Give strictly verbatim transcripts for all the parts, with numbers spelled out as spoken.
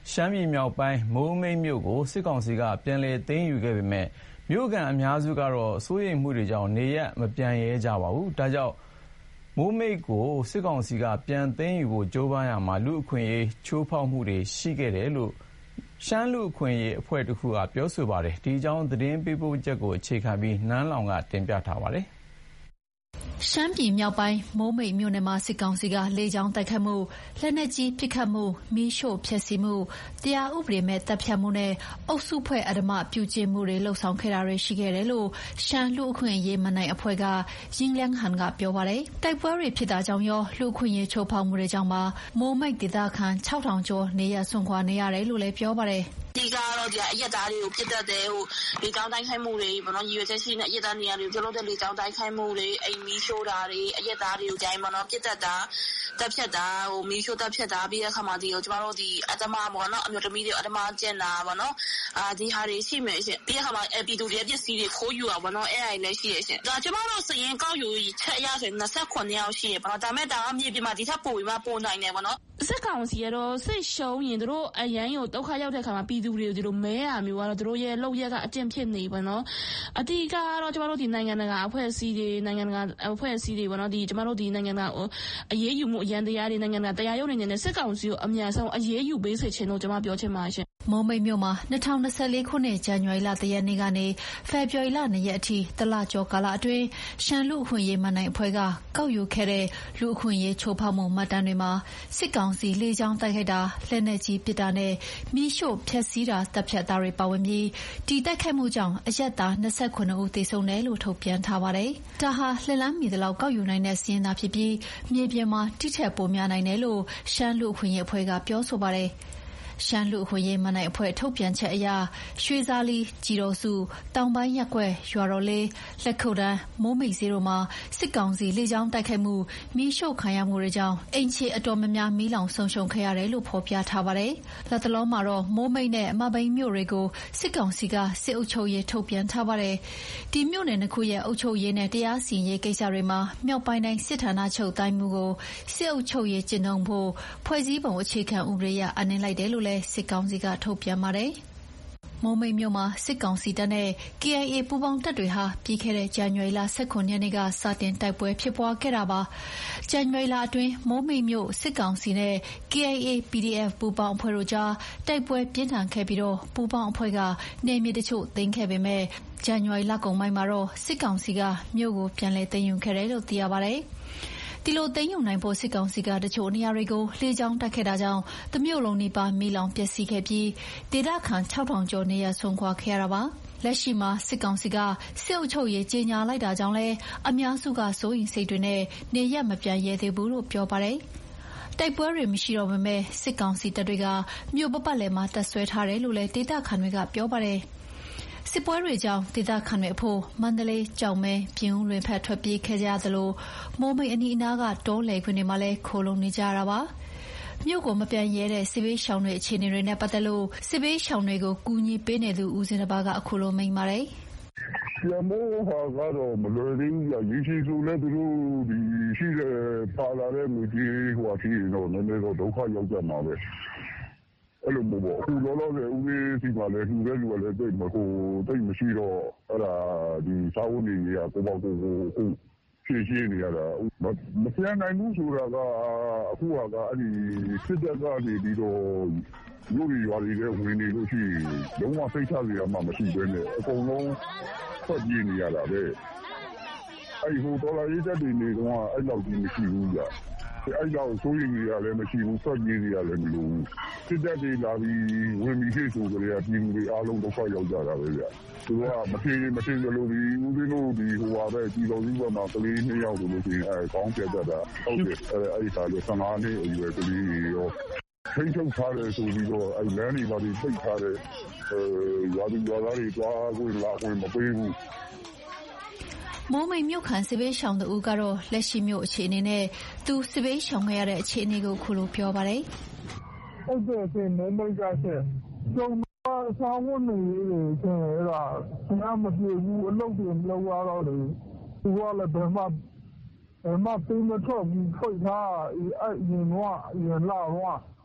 ရှမ်းပြည်မြောက်ပိုင်းမိုးမိတ်မြို့ကိုစစ်ကောင်စီကပြန်လည်သိမ်းယူခဲ့ပေမဲ့မြို့ကန်အများစုကတော့စိုးရိမ်မှုတွေကြောင့်နေရပ်မပြန်ရဲကြပါဘူး။ဒါကြောင့်မိုးမိတ်ကိုစစ်ကောင်စီကပြန်သိမ်းယူဖို့ကြိုးပမ်းရာမှာလူအခွင့်အရေးချိုးဖောက်မှုတွေရှိခဲ့တယ်လို့ရှမ်းလူအခွင့်အရေးအဖွဲ့တစ်ခုကပြောဆိုပါတယ်။ဒီအကြောင်းသတင်းပေးပို့ချက်ကိုအခြေခံပြီးနန်းလောင်ကတင်ပြထားပါတယ်။ရှမ်းပြည်မြောက်ပိုင်းမိုးမိတ်မြို့နယ်မှာစစ်ကောင်စီကလေကြောင်းတိုက်ခတ်မှုလက်နက်ကြီးပစ်ခတ်မှုမီးရှို့ဖျက်ဆီးမှုတရားဥပဒေမဲ့တပ်ဖြတ်မှုနဲ့အုပ်စုဖွဲ့အဓမ္မပြုကျင့်မှုတွေလှုပ်ဆောင်ခဲ့တာတွေရှိခဲ့တယ်လို့ရှမ်းလူအခွင့်အရေးမနိုင်အဖွဲ့ကရင်းလျန်းဟန်ကပြောပါတယ်။တိုက်ပွဲတွေဖြစ်တာကြောင့်ရောလူအခွင့်အရေးချိုးဖောက်မှုတွေကြောင့်ပါမိုးမိတ်ဒေသခံ၆ထောင်ကျော်နေရဆွန့်ခွာနေရတယ်လို့လည်းပြောပါတယ်။ဒီကတော့ဒီအရက်သားတွေကိုပြစ်တတ်တယ်ဟိုလေကြောင်းတိုက်ခိုက်မှုတွေဘောနော်ရည်ရွယ်ချက်ရှိတဲ့အရက်သားနေရာတွေကိုပြောလို့တဲ့လေကြောင်းတိုက်ခိုက်မှုတွေအိမ်မီးရှို့တာတွေအရက်သားတွေကိုကြိုင်းဘောနော်ပြစ်တတ်တာတက်ဖြတ်တာဟိုမီးရှို့တက်ဖြတ်တာပြီးတဲ့အခါမှာဒီကိုကျမတို့ဒီအတမဘောနော်အမျိုးသမီးတွေအတမကျင်တာဘောနော်အာဒီဟာတွေရှိမယ်ရှင်ပြီးတဲ့အခါမှာအပီတူတွေပစ္စည်းတွေခိုးယူတာဘောနော်အဲ့အရာလည်းရှိရရှင်ဒါကျမတို့စရင်ကောက်ယူချက်ရဆို၂၉ယောက်ရှိရဘောနော်ဒါမဲ့ဒါကမြေပြင်မှာဒီထက်ပိုပြီးမှပိုနိုင်တယ်ဘောနော်စစ်ကောင်စီကတော့စစ်ရှုံးရင်တို့အရန်ရုံဒုက္ခရောက်တဲ့ခါမှာပြည်သူတွေကိုဒီလိုမဲရမျိုးကတော့တို့ရဲ့လောက်ရက်ကအကျင့်ဖြစ်နေပါတော့အတိအကတော့ကျမတို့ဒီနိုင်ငံတကာအဖွဲ့အစည်းတွေနိုင်ငံတကာအဖွဲ့အစည်းတွေပေါ့နော်ဒီကျမတို့ဒီနိုင်ငံတကာအရေးယူမှုအရန်တရားတွေနိုင်ငံတကာတရားရုံးတွေနဲ့စစ်ကောင်စီကိုအများဆုံးအရေးယူပေးစေချင်လို့ကျမပြောချင်ပါရှင်မိုးမိတ်မြို့မှာ၂၀၂၄ခုနှစ်ဇန်နဝါရီလတရက်နေ့ကနေဖေဖော်ဝါရီလ၂ရက်အထိတလကျော်ကာလအတွင်းရှမ်းလူအခွင့်အရေးမနိုင်အဖွဲ့ကကောက်ယူခဲ့တဲ့လူအခွင့်အရေးချိုးဖောက်မှုမှတ်တမ်းတွေမှာစစ်ကောင်စီလေကြောင်းတိုက်ခိုက်တာလက်နက်ကြီးပစ်တာနဲ့မီးရှို့ဖျက်ဆီးတာတပ်ဖြတ်တာတွေပါဝင်ပြီးဒီတိုက်ခိုက်မှုကြောင့်အရက်သား၂၉ဦးသေဆုံးတယ်လို့ထုတ်ပြန်ထားပါတယ်။ဒါဟာလက်လန်းမီသလောက်ကောက်ယူနိုင်တဲ့စီးရင်သာဖြစ်ပြီးမြေပြင်မှာတိထက်ပိုများနိုင်တယ်လို့ရှမ်းလူအခွင့်အရေးအဖွဲ့ကပြောဆိုပါတယ်။ရှမ်းလူအခွင့်အရေးမနိုင်အဖွဲ့ထုတ်ပြန်ချက်အရရွှေစားလီကြည်တော်စုတောင်ပိုင်းရက်ကွက်ရွာတော်လေးလက်ခုပ်တန်းမိုးမိတ်ဈေးတို့မှာစစ်ကောင်စီလေကြောင်းတိုက်ခိုက်မှုမီးရှို့ခံရမှုတွေကြောင့်အိမ်ခြေအတော်များများမီးလောင်ဆုံးရှုံးခဲ့ရတယ်လို့ဖော်ပြထားပါတယ်။လက်တလုံးမှာတော့မိုးမိတ်နဲ့မဘိန်းမြို့တွေကိုစစ်ကောင်စီကစစ်အုပ်ချုပ်ရေးထုတ်ပြန်ထားပါတယ်။ဒီမြို့နယ်နှစ်ခုရဲ့အုပ်ချုပ်ရေးနဲ့တရားစီရင်ရေးကိစ္စတွေမှာမြောက်ပိုင်းတိုင်းစစ်ဌာနချုပ်တိုင်းမှုကိုစစ်အုပ်ချုပ်ရေးကျင့်သုံးဖို့ဖွဲ့စည်းပုံအခြေခံဥပဒေအရအနှင်းလိုက်တယ်လို့စစ်ကောင်စီကထုတ်ပြန်ပါတယ်။မိုးမိတ်မြို့မှာစစ်ကောင်စီတပ်နဲ့ K I A ပူးပေါင်းတပ်တွေဟာပြီးခဲ့တဲ့ဇန်နဝါရီလ၁၉ရက်နေ့ကစတင်တိုက်ပွဲဖြစ်ပွားခဲ့တာပါ။ဇန်နဝါရီလအတွင်းမိုးမိတ်မြို့စစ်ကောင်စီနဲ့ K I A P D F ပူးပေါင်းအဖွဲ့တို့ကြားတိုက်ပွဲပြင်းထန်ခဲ့ပြီးတော့ပူးပေါင်းအဖွဲ့ကနယ်မြေတချို့သိမ်းခဲ့ပေမဲ့ဇန်နဝါရီလကုန်ပိုင်းမှာတော့စစ်ကောင်စီကမြို့ကိုပြန်လည်သိမ်းယူခဲ့တယ်လို့သိရပါတယ်။ဒီလိုသိမ်းယူနိုင်ဖို့စစ်ကောင်စီကတချို့နေရာတွေကိုလေကြောင်းတိုက်ခဲ့တာကြောင့်တမြို့လုံးနီးပါးမီးလောင်ပျက်စီးခဲ့ပြီးဒေသခံ၆ထောင်ကျော်နေရဆုံးခွာခဲ့ရတာပါလက်ရှိမှာစစ်ကောင်စီကစစ်အုပ်ချုပ်ရေးကြေညာလိုက်တာကြောင့်လည်းအများစုကစိုးရိမ်စိတ်တွေနဲ့နေရမပြန်ရဲသေးဘူးလို့ပြောပါတယ်တိုက်ပွဲတွေမရှိတော့ပေမဲ့စစ်ကောင်စီတပ်တွေကမြို့ပတ်ပတ်လည်မှာတပ်ဆွဲထားတယ်လို့လည်းဒေသခံတွေကပြောပါတယ်စစ်ပွဲတွေကြောင့်ဒေသခံတွေအဖို့မန္တလေးကြောင်မဲပြင်ဦးလွင်ဖက်ထွက်ပြေးခဲ့ကြသလိုမိုးမိတ်အနီးအနားကတောလယ်ခွင်တွေမှာလည်းခိုလုံနေကြရတာပါမြို့ကိုမပြန်ရဲတဲ့စစ်ဘေးရှောင်တွေအခြေအနေတွေနဲ့ပတ်သက်လို့စစ်ဘေးရှောင်တွေကိုကူညီပေးနေသူဦးစင်တပါကအခုလိုမိန့်ပါတယ်ပြန်မိုးဟာကတော့မလွယ်သေးဘူးကြာရေရှိဆိုလည်းသူတို့ဒီရှိတဲ့ပါလာတဲ့လူကြီးဟိုအဖြစ်တော့နည်းနည်းတော့ဒုက္ခရောက်ကြမှာပဲအဲ့လိုမျိုးပေါ့အခုလောလောဆယ်ဦးလေးစီပါလေလူတဲ့လူကလည်းတိတ်မကိုတိတ်မရှိတော့အဲ့ဒါဒီစာဝတ်နေကြီးကကိုပေါ့ကိုကိုအခုဖြည့်ရှင်းနေရတာမပြန်နိုင်ဘူးဆိုတာကအခုကအဲ့ဒီစစ်တပ်ကနေပြီးတော့လူတွေရွာတွေလည်းဝင်နေလို့ရှိရင်လုံးဝစိတ်ချစရာမှမရှိဘဲနဲ့အကုန်လုံးထွက်ပြေးနေရတာပဲအဲ့ဟိုဒေါ်လာရေးတက်တွေနေတော့အဲ့လောက်ကြီးမရှိဘူးကြာအဲ့တော့ဆိုရင်ကြီးလည်းမရှိဘူးဆက်ကြီးကြီးလည်းမလိုဘူးစစ်တပ်တွေလာပြီးဝင်ပြီးဖြစ်ဆိုကြရပြည်သူတွေအားလုံးဒုက္ခရောက်ကြတာပဲဗျသူကမထင်မထင်ကြလို့ဒီဦးဇင်းတို့ဒီဟိုပါပဲဒီလိုကြီးပေါ်မှာကလေးနှစ်ယောက်လို့ဆိုရင်အဲကောင်းပြတတ်တာဟုတ်တယ်အဲအဲ့ဒီစားလို့ဆန္ဒနဲ့အရွယ်ကလေးရောထိတ်ချုပ်ထားတယ်ဆိုပြီးတော့အဲလမ်းတွေပါပြီးပိတ်ထားတယ်အဲရွာသူရွာသားတွေတွားကိုလာကိုမပေးဘူးမိုးမိတ်မြို့ခံစစ်ဘေးရှောင်တို့ကတော့လက်ရှိမြို့အခြေအနေနဲ့သူစစ်ဘေးရှောင်ခဲ့ရတဲ့အခြေအနေကိုခုလိုပြောပါတယ်။ဟုတ်တယ်ဆိုမိုးမိတ်ကဆက်ကျုံစာဝတ်နေရေးဆိုအဲ့ဒါဆရာမပြေဘူးအလုပ်တွေမလုပ်ရတော့လေသူကလည်းဘယ်မှဘယ်မှပေးမထွက်ဘူးဖိတ်ထားအဲ့ရင်တော့ရင်လာတော့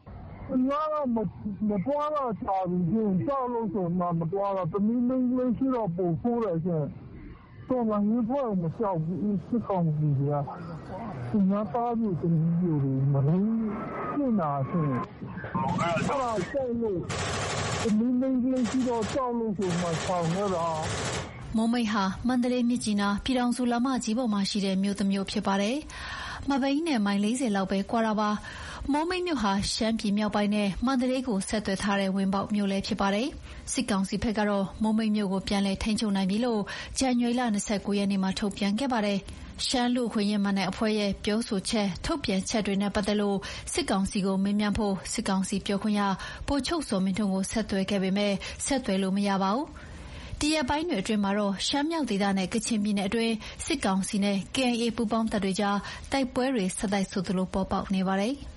人家那没没多了家里人，大陆说那没多了，这你们联系到保护了先，说那一块我们小一是讲几的，人家大陆跟你有的没人去哪去？啊，大陆，你们联系到大陆说嘛，长的啦。 မိုးမိတ်ဟာမန္တလေးမြစ်ကြီးနားပြည်ထောင်စုလမ်းမကြီးပေါ်မှာရှိတဲ့မြို့တစ်မြို့ဖြစ်ပါတယ်။မဘိန်းနဲ့မိုင်လေးဆယ်လောက်ပဲကွာတာပါ။မိုးမိတ်မြို့ဟာရှမ်းပြည်မြောက်ပိုင်းနဲ့မန္တလေးကိုဆက်သွယ်ထားတဲ့ဝင်ပေါက်မြို့လည်းဖြစ်ပါတယ်။စစ်ကောင်စီဘက်ကတော့မိုးမိတ်မြို့ကိုပြန်လည်ထိန်းချုပ်နိုင်ပြီလို့ဇန်နဝါရီလ၂၉ရက်နေ့မှာထုတ်ပြန်ခဲ့ပါတယ်။ရှမ်းလူခွင့်ရေးမှန်တဲ့အဖွဲ့ရဲ့ပြောဆိုချက်ထုတ်ပြန်ချက်တွေနဲ့ပတ်သက်လို့စစ်ကောင်စီကိုမေးမြန်းဖို့စစ်ကောင်စီပြောခွင့်ရဗိုလ်ချုပ်စောမင်းထွန်းကိုဆက်သွယ်ခဲ့ပေမဲ့ဆက်သွယ်လို့မရပါဘူး။ဒီရက်ပိုင်းတွေအတွင်းမှာတော့ရှမ်းမြောက်ဒေသနဲ့ကချင်ပြည်နယ်အတွင်းစစ်ကောင်စီနဲ့ K I A ပူးပေါင်းတပ်တွေကြားတိုက်ပွဲတွေဆက်တိုက်ဆိုသလိုပေါ်ပေါက်နေပါတယ်။